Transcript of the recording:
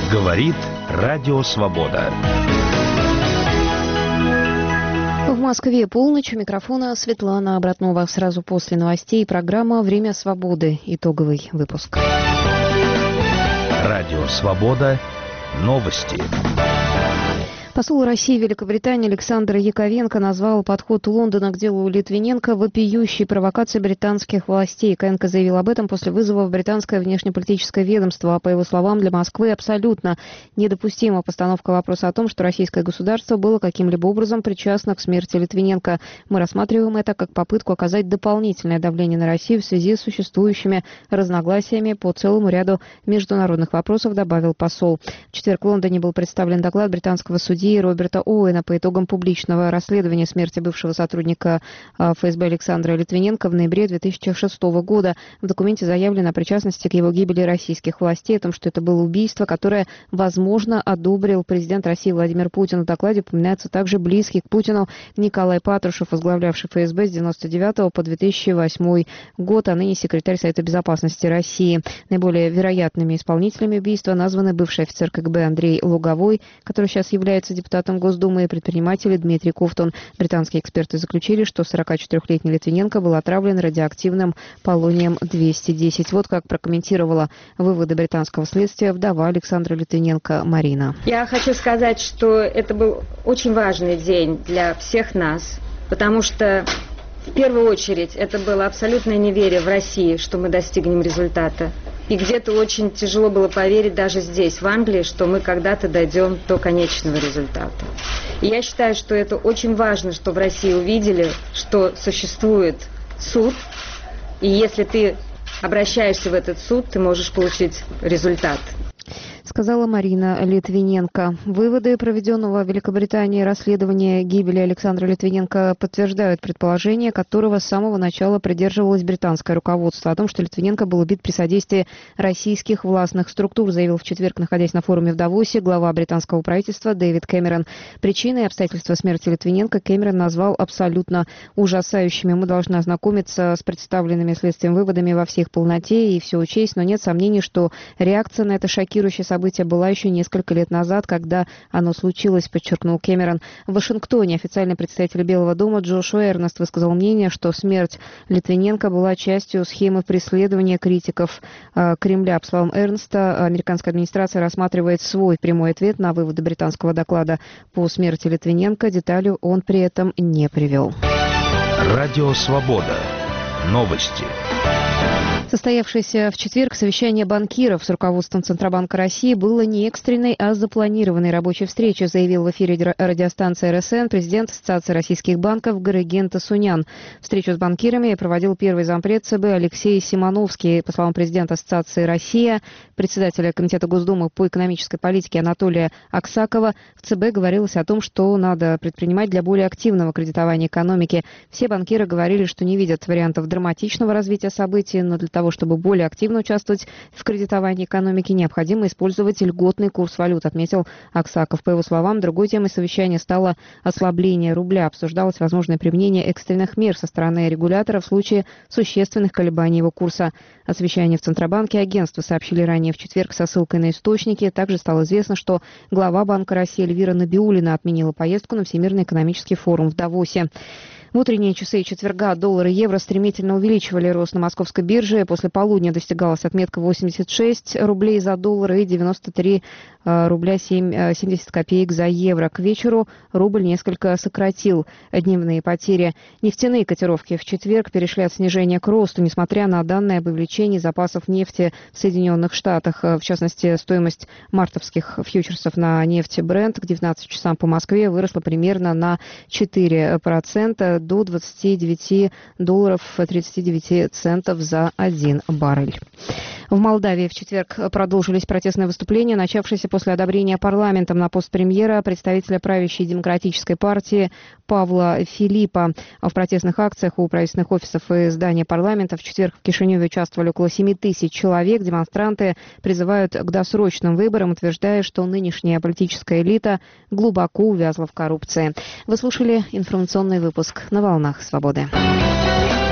Говорит Радио Свобода. В Москве полночь. У микрофона Светлана Обратнова. Сразу после новостей программа «Время свободы». Итоговый выпуск. Радио Свобода. Новости. Посол России в Великобритании Александр Яковенко назвал подход Лондона к делу Литвиненко вопиющей провокацией британских властей. Яковенко заявил об этом после вызова в британское внешнеполитическое ведомство. По его словам, для Москвы абсолютно недопустима постановка вопроса о том, что российское государство было каким-либо образом причастно к смерти Литвиненко. Мы рассматриваем это как попытку оказать дополнительное давление на Россию в связи с существующими разногласиями по целому ряду международных вопросов, добавил посол. В четверг в Лондоне был представлен доклад британского судьи Роберта Оуэна по итогам публичного расследования смерти бывшего сотрудника ФСБ Александра Литвиненко в ноябре 2006 года. В документе заявлено о причастности к его гибели российских властей, о том, что это было убийство, которое, возможно, одобрил президент России Владимир Путин. В докладе упоминается также близкий к Путину Николай Патрушев, возглавлявший ФСБ с 1999 по 2008 год, а ныне секретарь Совета Безопасности России. Наиболее вероятными исполнителями убийства названы бывший офицер КГБ Андрей Луговой, который сейчас является депутатом Госдумы, и предприниматель Дмитрий Ковтун. Британские эксперты заключили, что 44-летний Литвиненко был отравлен радиоактивным полонием-210. Вот как прокомментировала выводы британского следствия вдова Александра Литвиненко Марина. Я хочу сказать, что это был очень важный день для всех нас, потому что в первую очередь это было абсолютное неверие в России, что мы достигнем результата. И где-то очень тяжело было поверить даже здесь, в Англии, что мы когда-то дойдем до конечного результата. И я считаю, что это очень важно, что в России увидели, что существует суд, и если ты обращаешься в этот суд, ты можешь получить результат. Сказала Марина Литвиненко. Выводы проведенного в Великобритании расследования гибели Александра Литвиненко подтверждают предположение, которого с самого начала придерживалось британское руководство, о том, что Литвиненко был убит при содействии российских властных структур, заявил в четверг, находясь на форуме в Давосе, глава британского правительства Дэвид Кэмерон. Причины и обстоятельства смерти Литвиненко Кэмерон назвал абсолютно ужасающими. Мы должны ознакомиться с представленными следствием выводами во всей их полноте и все учесть, но нет сомнений, что реакция на это шокирующее событие была еще несколько лет назад, когда оно случилось, подчеркнул Кэмерон. В Вашингтоне официальный представитель Белого дома Джошуа Эрнест высказал мнение, что смерть Литвиненко была частью схемы преследования критиков Кремля. По словам Эрнста, американская администрация рассматривает свой прямой ответ на выводы британского доклада по смерти Литвиненко. Детали он при этом не привел. Радио Свобода. Новости. Состоявшееся в четверг совещание банкиров с руководством Центробанка России было не экстренной, а запланированной рабочей встречей, заявил в эфире радиостанции РСН президент Ассоциации российских банков Гарыген Тасунян. Встречу с банкирами проводил первый зампред ЦБ Алексей Симоновский. По словам президента Ассоциации «Россия», председателя Комитета Госдумы по экономической политике Анатолия Аксакова, в ЦБ говорилось о том, что надо предпринимать для более активного кредитования экономики. Все банкиры говорили, что не видят вариантов драматичного развития событий, но для того, чтобы более активно участвовать в кредитовании экономики, необходимо использовать льготный курс валют, отметил Аксаков. По его словам, другой темой совещания стало ослабление рубля. Обсуждалось возможное применение экстренных мер со стороны регулятора в случае существенных колебаний его курса. О совещании в Центробанке агентства сообщили ранее в четверг со ссылкой на источники. Также стало известно, что глава Банка России Эльвира Набиуллина отменила поездку на Всемирный экономический форум в Давосе. В утренние часы четверга доллар и евро стремительно увеличивали рост на московской бирже. После полудня достигалась отметка 86 рублей за доллар и 93 рубля 70 копеек за евро. К вечеру рубль несколько сократил дневные потери. Нефтяные котировки в четверг перешли от снижения к росту, несмотря на данные об увеличении запасов нефти в Соединенных Штатах. В частности, стоимость мартовских фьючерсов на нефть Brent к 19 часам по Москве выросла примерно на 4%. До $29.39 за 1 баррель. В Молдавии в четверг продолжились протестные выступления, начавшиеся после одобрения парламентом на пост премьера представителя правящей демократической партии Павла Филиппа. В протестных акциях у правительственных офисов и здания парламента в четверг в Кишиневе участвовали около 7 тысяч человек. Демонстранты призывают к досрочным выборам, утверждая, что нынешняя политическая элита глубоко увязла в коррупции. Вы слушали информационный выпуск на волнах Свободы.